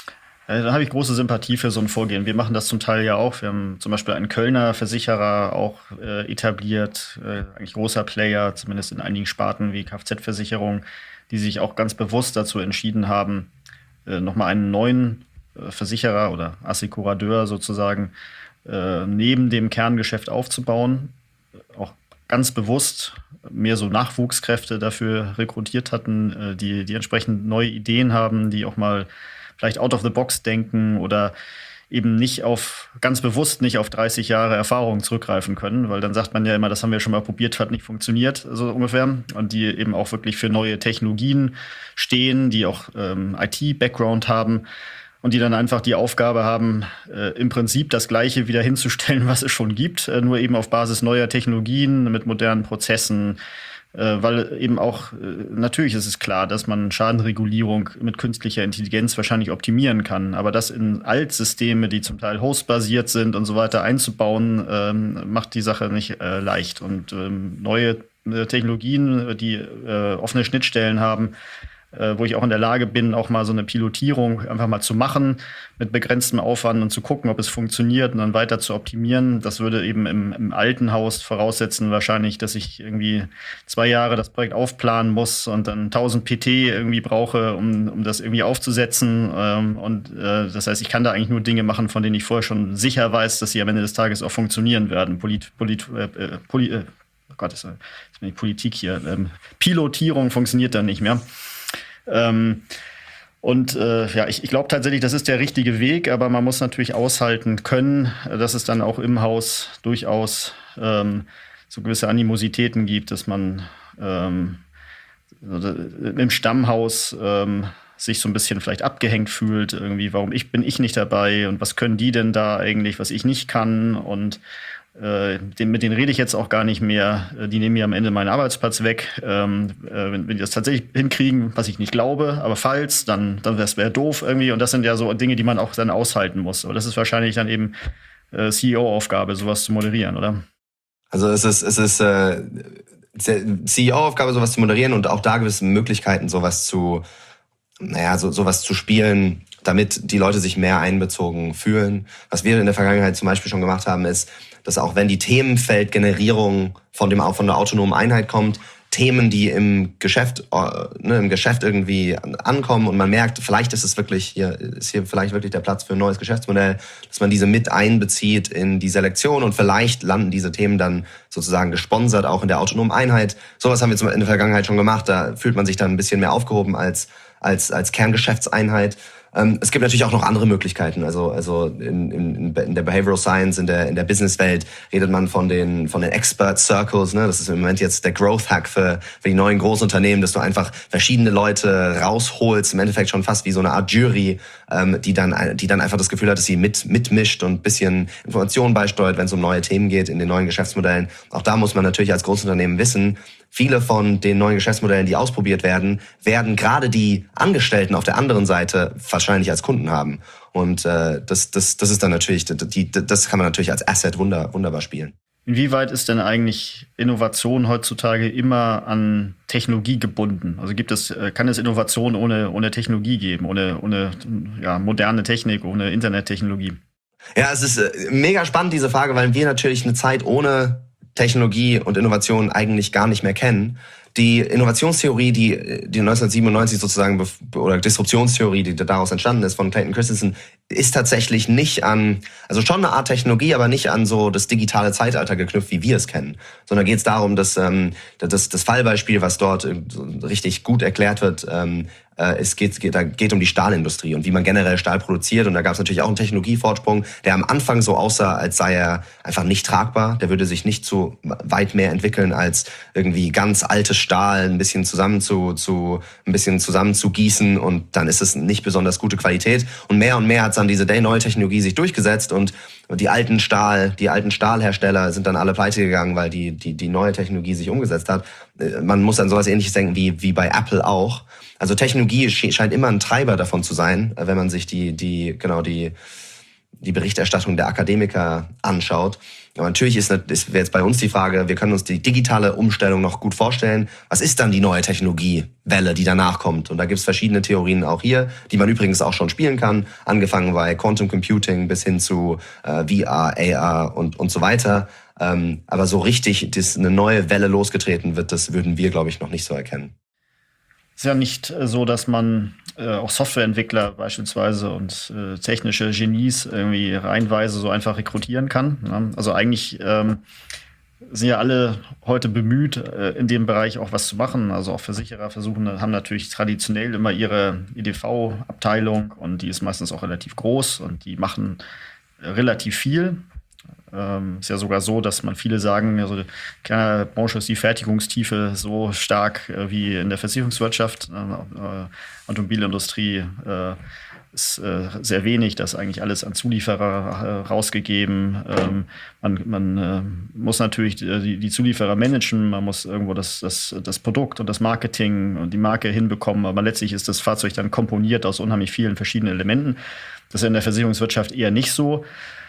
Da habe ich große Sympathie für so ein Vorgehen. Wir machen das zum Teil ja auch. Wir haben zum Beispiel einen Kölner Versicherer auch etabliert, eigentlich großer Player, zumindest in einigen Sparten wie Kfz-Versicherung, die sich auch ganz bewusst dazu entschieden haben, nochmal einen neuen Versicherer oder Assekuradeur sozusagen neben dem Kerngeschäft aufzubauen. Auch ganz bewusst mehr so Nachwuchskräfte dafür rekrutiert hatten, die entsprechend neue Ideen haben, die auch mal vielleicht out of the box denken oder eben ganz bewusst nicht auf 30 Jahre Erfahrung zurückgreifen können, weil dann sagt man ja immer, das haben wir schon mal probiert, hat nicht funktioniert, so ungefähr. Und die eben auch wirklich für neue Technologien stehen, die auch IT-Background haben und die dann einfach die Aufgabe haben, im Prinzip das Gleiche wieder hinzustellen, was es schon gibt, nur eben auf Basis neuer Technologien mit modernen Prozessen. Weil eben auch, natürlich ist es klar, dass man Schadenregulierung mit künstlicher Intelligenz wahrscheinlich optimieren kann. Aber das in Altsysteme, die zum Teil hostbasiert sind und so weiter, einzubauen, macht die Sache nicht leicht. Und neue Technologien, die offene Schnittstellen haben, wo ich auch in der Lage bin, auch mal so eine Pilotierung einfach mal zu machen mit begrenztem Aufwand und zu gucken, ob es funktioniert und dann weiter zu optimieren. Das würde eben im alten Haus voraussetzen wahrscheinlich, dass ich irgendwie 2 Jahre das Projekt aufplanen muss und dann 1000 PT irgendwie brauche, um das irgendwie aufzusetzen. Das heißt, ich kann da eigentlich nur Dinge machen, von denen ich vorher schon sicher weiß, dass sie am Ende des Tages auch funktionieren werden. Politik hier. Pilotierung funktioniert dann nicht mehr. Ich glaube tatsächlich, das ist der richtige Weg, aber man muss natürlich aushalten können, dass es dann auch im Haus durchaus so gewisse Animositäten gibt, dass man im Stammhaus sich so ein bisschen vielleicht abgehängt fühlt, irgendwie, bin ich nicht dabei und was können die denn da eigentlich, was ich nicht kann, und mit denen rede ich jetzt auch gar nicht mehr. Die nehmen mir am Ende meinen Arbeitsplatz weg. Wenn die das tatsächlich hinkriegen, was ich nicht glaube, aber falls, dann wäre doof irgendwie. Und das sind ja so Dinge, die man auch dann aushalten muss. Aber das ist wahrscheinlich dann eben CEO-Aufgabe, sowas zu moderieren, oder? Also es ist CEO-Aufgabe, sowas zu moderieren und auch da gewisse Möglichkeiten, sowas zu sowas zu spielen, damit die Leute sich mehr einbezogen fühlen. Was wir in der Vergangenheit zum Beispiel schon gemacht haben, ist, dass auch wenn die Themenfeldgenerierung von der autonomen Einheit kommt, Themen, die im Geschäft irgendwie ankommen und man merkt, vielleicht ist hier vielleicht wirklich der Platz für ein neues Geschäftsmodell, dass man diese mit einbezieht in die Selektion und vielleicht landen diese Themen dann sozusagen gesponsert auch in der autonomen Einheit. Sowas haben wir in der Vergangenheit schon gemacht, da fühlt man sich dann ein bisschen mehr aufgehoben als Kerngeschäftseinheit. Es gibt natürlich auch noch andere Möglichkeiten. Also in der Behavioral Science, in der Businesswelt redet man von den Expert Circles. Ne? Das ist im Moment jetzt der Growth Hack für die neuen Großunternehmen, dass du einfach verschiedene Leute rausholst, im Endeffekt schon fast wie so eine Art Jury, die dann einfach das Gefühl hat, dass sie mitmischt und ein bisschen Informationen beisteuert, wenn es um neue Themen geht in den neuen Geschäftsmodellen. Auch da muss man natürlich als Großunternehmen wissen, viele von den neuen Geschäftsmodellen, die ausprobiert werden gerade die Angestellten auf der anderen Seite wahrscheinlich als Kunden haben. Und das ist dann natürlich, das kann man natürlich als Asset wunderbar spielen. Inwieweit ist denn eigentlich Innovation heutzutage immer an Technologie gebunden? Also kann es Innovation ohne Technologie geben, ohne moderne Technik, ohne Internettechnologie? Ja, es ist mega spannend, diese Frage, weil wir natürlich eine Zeit ohne Technologie und Innovation eigentlich gar nicht mehr kennen. Die Innovationstheorie, die 1997 sozusagen, oder Disruptionstheorie, die daraus entstanden ist von Clayton Christensen, ist tatsächlich nicht also schon eine Art Technologie, aber nicht an so das digitale Zeitalter geknüpft, wie wir es kennen. Sondern geht es darum, dass das Fallbeispiel, was dort richtig gut erklärt wird, es geht um die Stahlindustrie und wie man generell Stahl produziert. Und da gab es natürlich auch einen Technologiefortsprung, der am Anfang so aussah, als sei er einfach nicht tragbar. Der würde sich nicht so weit mehr entwickeln, als irgendwie ganz altes Stahl ein bisschen zusammen zu gießen, und dann ist es nicht besonders gute Qualität. Und mehr hat dann diese neue Technologie sich durchgesetzt, und die alten Stahlhersteller sind dann alle pleite gegangen, weil die neue Technologie sich umgesetzt hat. Man muss an sowas Ähnliches denken wie bei Apple auch. Also Technologie scheint immer ein Treiber davon zu sein, wenn man sich die Berichterstattung der Akademiker anschaut. Aber natürlich wäre jetzt bei uns die Frage, wir können uns die digitale Umstellung noch gut vorstellen. Was ist dann die neue Technologiewelle, die danach kommt? Und da gibt es verschiedene Theorien auch hier, die man übrigens auch schon spielen kann, angefangen bei Quantum Computing bis hin zu VR, AR und so weiter. Aber so richtig, dass eine neue Welle losgetreten wird, das würden wir, glaube ich, noch nicht so erkennen. Es ist ja nicht so, dass man auch Softwareentwickler beispielsweise und technische Genies irgendwie reihenweise so einfach rekrutieren kann. Ne? Also eigentlich sind ja alle heute bemüht, in dem Bereich auch was zu machen. Also auch Versicherer haben natürlich traditionell immer ihre EDV-Abteilung, und die ist meistens auch relativ groß und die machen relativ viel. Ist ja sogar so, dass viele sagen, also keine Branche ist die Fertigungstiefe so stark wie in der Versicherungswirtschaft. Automobilindustrie ist sehr wenig, das ist eigentlich alles an Zulieferer rausgegeben. Man muss natürlich die Zulieferer managen, man muss irgendwo das Produkt und das Marketing und die Marke hinbekommen, aber letztlich ist das Fahrzeug dann komponiert aus unheimlich vielen verschiedenen Elementen. Das ist in der Versicherungswirtschaft eher nicht so.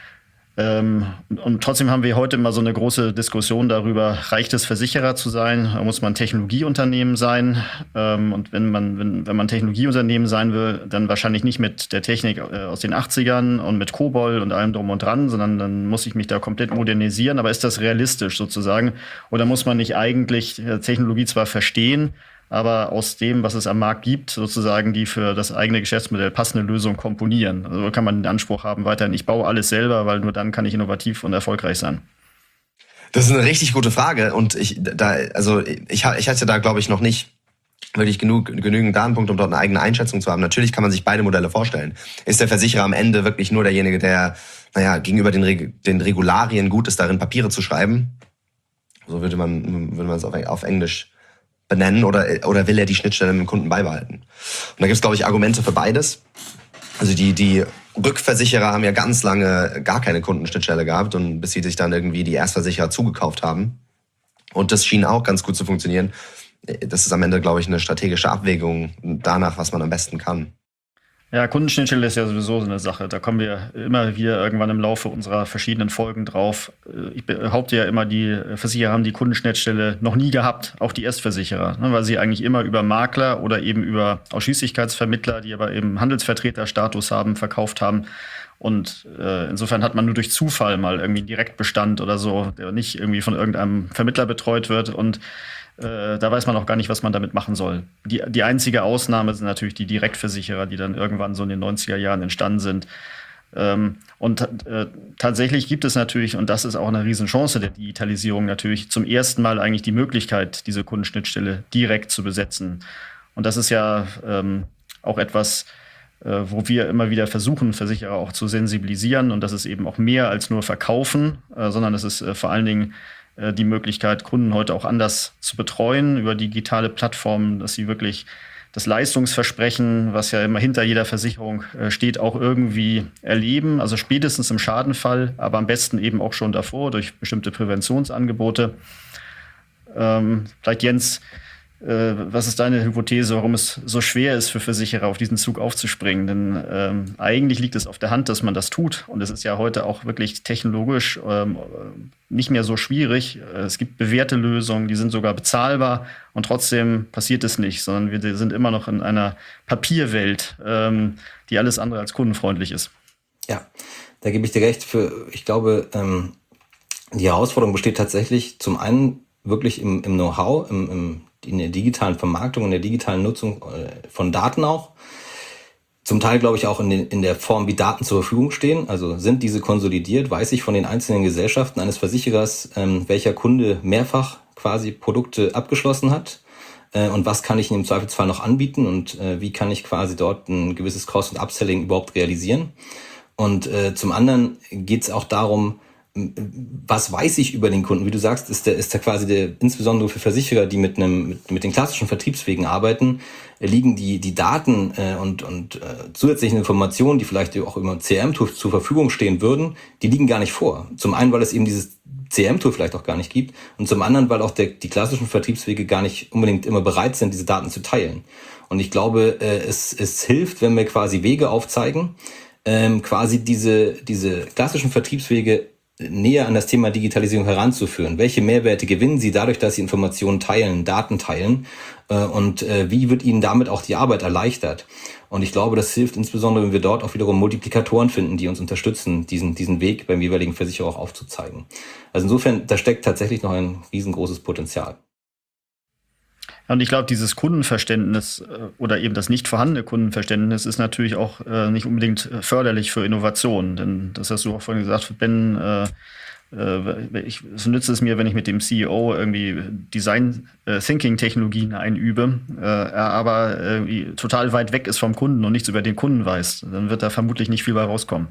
Und trotzdem haben wir heute immer so eine große Diskussion darüber, reicht es, Versicherer zu sein? Muss man Technologieunternehmen sein? Und wenn man Technologieunternehmen sein will, dann wahrscheinlich nicht mit der Technik aus den 80ern und mit COBOL und allem drum und dran, sondern dann muss ich mich da komplett modernisieren. Aber ist das realistisch sozusagen? Oder muss man nicht eigentlich Technologie zwar verstehen, aber aus dem, was es am Markt gibt, sozusagen die für das eigene Geschäftsmodell passende Lösung komponieren? Also kann man den Anspruch haben, weiterhin, ich baue alles selber, weil nur dann kann ich innovativ und erfolgreich sein. Das ist eine richtig gute Frage, und ich hatte da, glaube ich, noch nicht wirklich genügend Datenpunkte, um dort eine eigene Einschätzung zu haben. Natürlich kann man sich beide Modelle vorstellen. Ist der Versicherer am Ende wirklich nur derjenige, der gegenüber den Regularien gut ist, darin Papiere zu schreiben? So würde man es auf Englisch benennen, oder will er die Schnittstelle mit dem Kunden beibehalten? Und da gibt es, glaube ich, Argumente für beides. Also die Rückversicherer haben ja ganz lange gar keine Kundenschnittstelle gehabt, und bis sie sich dann irgendwie die Erstversicherer zugekauft haben. Und das schien auch ganz gut zu funktionieren. Das ist am Ende, glaube ich, eine strategische Abwägung danach, was man am besten kann. Ja, Kundenschnittstelle ist ja sowieso so eine Sache. Da kommen wir immer wieder irgendwann im Laufe unserer verschiedenen Folgen drauf. Ich behaupte ja immer, die Versicherer haben die Kundenschnittstelle noch nie gehabt, auch die Erstversicherer, ne, weil sie eigentlich immer über Makler oder eben über Ausschließlichkeitsvermittler, die aber eben Handelsvertreterstatus haben, verkauft haben. Und insofern hat man nur durch Zufall mal irgendwie einen Direktbestand oder so, der nicht irgendwie von irgendeinem Vermittler betreut wird. Und da weiß man auch gar nicht, was man damit machen soll. Die einzige Ausnahme sind natürlich die Direktversicherer, die dann irgendwann so in den 90er Jahren entstanden sind. Tatsächlich gibt es natürlich, und das ist auch eine Riesenchance der Digitalisierung, natürlich zum ersten Mal eigentlich die Möglichkeit, diese Kundenschnittstelle direkt zu besetzen. Und das ist ja auch etwas, wo wir immer wieder versuchen, Versicherer auch zu sensibilisieren. Und das ist eben auch mehr als nur Verkaufen, sondern es ist vor allen Dingen die Möglichkeit, Kunden heute auch anders zu betreuen über digitale Plattformen, dass sie wirklich das Leistungsversprechen, was ja immer hinter jeder Versicherung steht, auch irgendwie erleben. Also spätestens im Schadenfall, aber am besten eben auch schon davor durch bestimmte Präventionsangebote. Vielleicht Jens, was ist deine Hypothese, warum es so schwer ist für Versicherer, auf diesen Zug aufzuspringen? Denn eigentlich liegt es auf der Hand, dass man das tut. Und es ist ja heute auch wirklich technologisch nicht mehr so schwierig. Es gibt bewährte Lösungen, die sind sogar bezahlbar. Und trotzdem passiert es nicht, sondern wir sind immer noch in einer Papierwelt, die alles andere als kundenfreundlich ist. Ja, da gebe ich dir recht. Ich glaube, die Herausforderung besteht tatsächlich zum einen wirklich im Know-how, in der digitalen Vermarktung, in der digitalen Nutzung von Daten auch. Zum Teil, glaube ich, auch in der Form, wie Daten zur Verfügung stehen. Also sind diese konsolidiert? Weiß ich von den einzelnen Gesellschaften eines Versicherers, welcher Kunde mehrfach quasi Produkte abgeschlossen hat? Und was kann ich ihm im Zweifelsfall noch anbieten? Und wie kann ich quasi dort ein gewisses Cross- und Upselling überhaupt realisieren? Und zum anderen geht es auch darum, was weiß ich über den Kunden? Wie du sagst, ist der quasi insbesondere für Versicherer, die mit den klassischen Vertriebswegen arbeiten, liegen die Daten und zusätzlichen Informationen, die vielleicht auch über CRM-Tool zur Verfügung stehen würden, die liegen gar nicht vor. Zum einen, weil es eben dieses CRM-Tool vielleicht auch gar nicht gibt und zum anderen, weil auch die klassischen Vertriebswege gar nicht unbedingt immer bereit sind, diese Daten zu teilen. Und ich glaube, es hilft, wenn wir quasi Wege aufzeigen, quasi diese klassischen Vertriebswege näher an das Thema Digitalisierung heranzuführen. Welche Mehrwerte gewinnen Sie dadurch, dass Sie Informationen teilen, Daten teilen? Und wie wird Ihnen damit auch die Arbeit erleichtert? Und ich glaube, das hilft insbesondere, wenn wir dort auch wiederum Multiplikatoren finden, die uns unterstützen, diesen Weg beim jeweiligen Versicherer auch aufzuzeigen. Also insofern, da steckt tatsächlich noch ein riesengroßes Potenzial. Und ich glaube, dieses Kundenverständnis oder eben das nicht vorhandene Kundenverständnis ist natürlich auch nicht unbedingt förderlich für Innovationen. Denn das hast du auch vorhin gesagt, Ben, es nützt es mir, wenn ich mit dem CEO irgendwie Design-Thinking-Technologien einübe, er aber total weit weg ist vom Kunden und nichts über den Kunden weiß. Dann wird da vermutlich nicht viel bei rauskommen.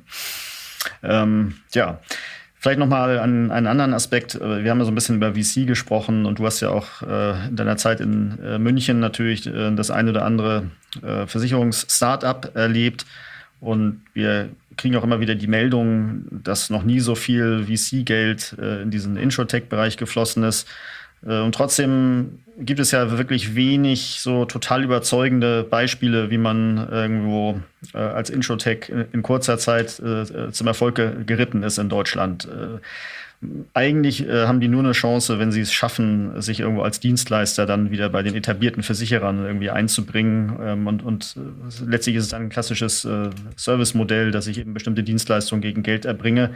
Vielleicht nochmal an einen anderen Aspekt. Wir haben ja so ein bisschen über VC gesprochen und du hast ja auch in deiner Zeit in München natürlich das eine oder andere Versicherungs-Startup erlebt. Und wir kriegen auch immer wieder die Meldung, dass noch nie so viel VC-Geld in diesen Insurtech-Bereich geflossen ist. Und trotzdem gibt es ja wirklich wenig so total überzeugende Beispiele, wie man irgendwo als Insurtech in kurzer Zeit zum Erfolg geritten ist in Deutschland. Eigentlich haben die nur eine Chance, wenn sie es schaffen, sich irgendwo als Dienstleister dann wieder bei den etablierten Versicherern irgendwie einzubringen. Und letztlich ist es ein klassisches Servicemodell, dass ich eben bestimmte Dienstleistungen gegen Geld erbringe.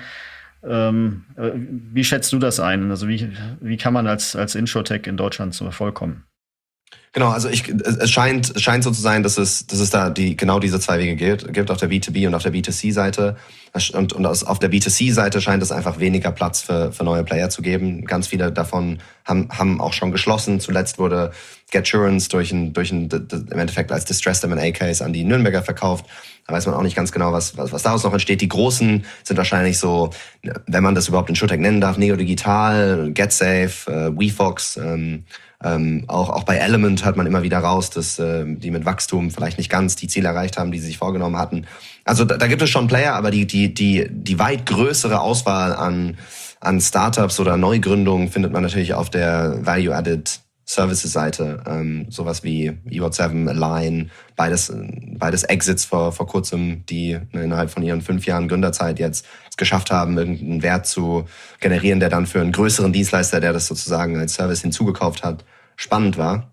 Wie schätzt du das ein? Also wie kann man als Insurtech in Deutschland zum Erfolg kommen? Genau, also es scheint so zu sein, dass es da genau diese zwei Wege gibt auf der B2B und auf der B2C-Seite. Und auf der B2C-Seite scheint es einfach weniger Platz für neue Player zu geben. Ganz viele davon haben auch schon geschlossen. Zuletzt wurde Getsurance durch ein im Endeffekt als Distressed M&A-Case an die Nürnberger verkauft. Da weiß man auch nicht ganz genau, was daraus noch entsteht. Die Großen sind wahrscheinlich so, wenn man das überhaupt Insurtech nennen darf, Neodigital, GetSafe, WeFox. Auch bei Element hört man immer wieder raus, dass die mit Wachstum vielleicht nicht ganz die Ziele erreicht haben, die sie sich vorgenommen hatten. Also da gibt es schon Player, aber die weit größere Auswahl an Startups oder Neugründungen findet man natürlich auf der Value-Added Services-Seite, sowas wie Eword7, Align, beides Exits vor kurzem, die innerhalb von ihren 5 Jahren Gründerzeit jetzt es geschafft haben, irgendeinen Wert zu generieren, der dann für einen größeren Dienstleister, der das sozusagen als Service hinzugekauft hat, spannend war.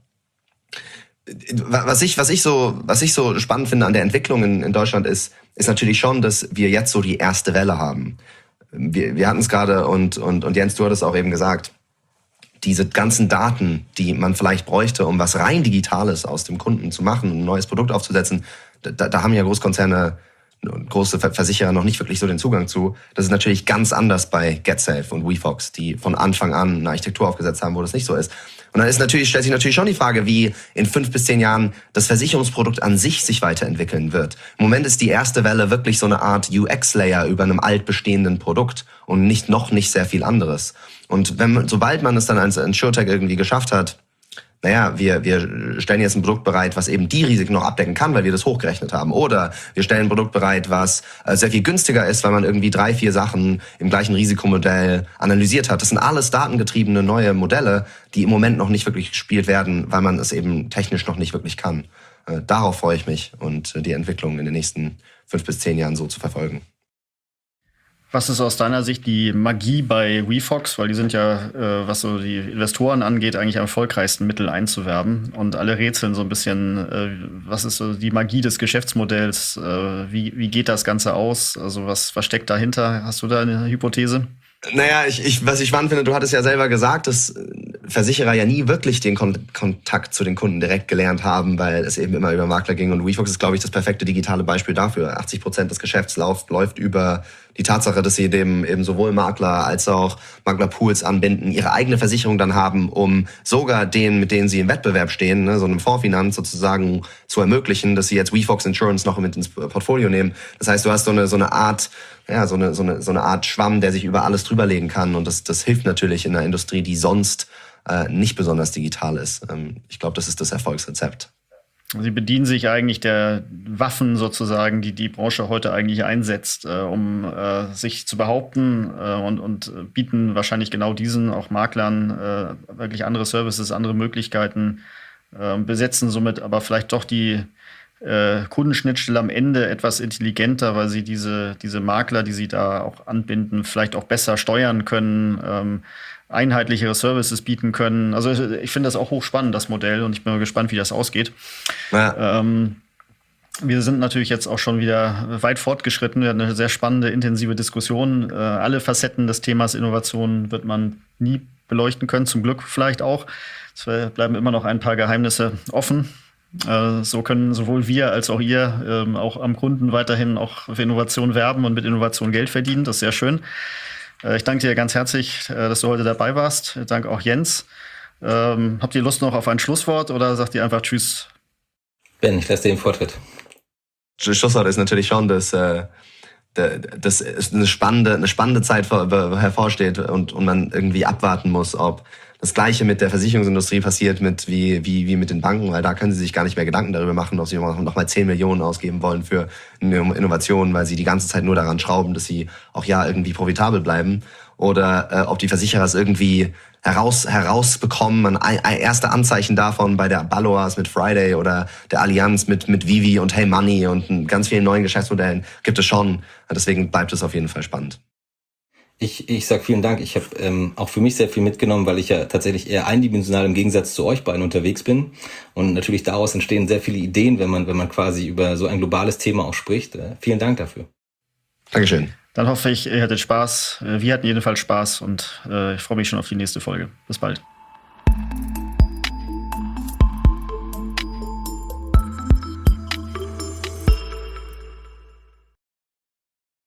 Was ich so spannend finde an der Entwicklung in Deutschland ist natürlich schon, dass wir jetzt so die erste Welle haben. Wir hatten es gerade und Jens, du hattest auch eben gesagt, diese ganzen Daten, die man vielleicht bräuchte, um was rein Digitales aus dem Kunden zu machen, ein neues Produkt aufzusetzen, da haben ja Großkonzerne, große Versicherer noch nicht wirklich so den Zugang zu. Das ist natürlich ganz anders bei GetSafe und WeFox, die von Anfang an eine Architektur aufgesetzt haben, wo das nicht so ist. Und dann stellt sich natürlich schon die Frage, wie in 5 bis 10 Jahren das Versicherungsprodukt an sich weiterentwickeln wird. Im Moment ist die erste Welle wirklich so eine Art UX-Layer über einem altbestehenden Produkt und nicht sehr viel anderes. Und sobald man es dann als InsurTech irgendwie geschafft hat, naja, wir stellen jetzt ein Produkt bereit, was eben die Risiken noch abdecken kann, weil wir das hochgerechnet haben. Oder wir stellen ein Produkt bereit, was sehr viel günstiger ist, weil man irgendwie 3, 4 Sachen im gleichen Risikomodell analysiert hat. Das sind alles datengetriebene neue Modelle, die im Moment noch nicht wirklich gespielt werden, weil man es eben technisch noch nicht wirklich kann. Darauf freue ich mich und die Entwicklung in den nächsten 5 bis 10 Jahren so zu verfolgen. Was ist aus deiner Sicht die Magie bei WeFox? Weil die sind ja, was so die Investoren angeht, eigentlich am erfolgreichsten Mittel einzuwerben. Und alle rätseln so ein bisschen, was ist so die Magie des Geschäftsmodells? Wie geht das Ganze aus? Also was steckt dahinter? Hast du da eine Hypothese? Naja, was ich spannend finde, du hattest ja selber gesagt, dass Versicherer ja nie wirklich den Kontakt zu den Kunden direkt gelernt haben, weil es eben immer über Makler ging. Und WeFox ist, glaube ich, das perfekte digitale Beispiel dafür. 80% des Geschäfts läuft über die Tatsache, dass sie eben sowohl Makler als auch Maklerpools anbinden, ihre eigene Versicherung dann haben, um sogar denen, mit denen sie im Wettbewerb stehen, so einem Fondsfinanz sozusagen zu ermöglichen, dass sie jetzt WeFox Insurance noch mit ins Portfolio nehmen. Das heißt, du hast so eine Art Schwamm, der sich über alles drüberlegen kann. Und das hilft natürlich in einer Industrie, die sonst nicht besonders digital ist. Ich glaube, das ist das Erfolgsrezept. Sie bedienen sich eigentlich der Waffen sozusagen, die die Branche heute eigentlich einsetzt, um sich zu behaupten und bieten wahrscheinlich genau diesen auch Maklern wirklich andere Services, andere Möglichkeiten, besetzen somit aber vielleicht doch die Kundenschnittstelle am Ende etwas intelligenter, weil sie diese Makler, die sie da auch anbinden, vielleicht auch besser steuern können, einheitlichere Services bieten können. Also ich finde das auch hochspannend, das Modell, und ich bin mal gespannt, wie das ausgeht. Ja. Wir sind natürlich jetzt auch schon wieder weit fortgeschritten. Wir hatten eine sehr spannende, intensive Diskussion. Alle Facetten des Themas Innovation wird man nie beleuchten können, zum Glück vielleicht auch. Es bleiben immer noch ein paar Geheimnisse offen. So können sowohl wir als auch ihr auch am Kunden weiterhin auch für Innovation werben und mit Innovation Geld verdienen. Das ist sehr schön. Ich danke dir ganz herzlich, dass du heute dabei warst. Ich danke auch Jens. Habt ihr Lust noch auf ein Schlusswort oder sagt ihr einfach Tschüss? Ben, ich lasse dir den Vortritt. Das Schlusswort ist natürlich schon, dass eine spannende Zeit hervorsteht und man irgendwie abwarten muss, ob das Gleiche mit der Versicherungsindustrie passiert wie mit den Banken, weil da können sie sich gar nicht mehr Gedanken darüber machen, ob sie noch mal 10 Millionen ausgeben wollen für eine Innovation, weil sie die ganze Zeit nur daran schrauben, dass sie auch irgendwie profitabel bleiben. Oder ob die Versicherer es irgendwie herausbekommen, erste Anzeichen davon bei der Baloise mit Friday oder der Allianz mit Vivi und Hey Money und ganz vielen neuen Geschäftsmodellen gibt es schon. Deswegen bleibt es auf jeden Fall spannend. Ich sag vielen Dank. Ich habe auch für mich sehr viel mitgenommen, weil ich ja tatsächlich eher eindimensional im Gegensatz zu euch beiden unterwegs bin. Und natürlich daraus entstehen sehr viele Ideen, wenn man quasi über so ein globales Thema auch spricht. Vielen Dank dafür. Dankeschön. Dann hoffe ich, ihr hattet Spaß. Wir hatten jedenfalls Spaß und ich freue mich schon auf die nächste Folge. Bis bald.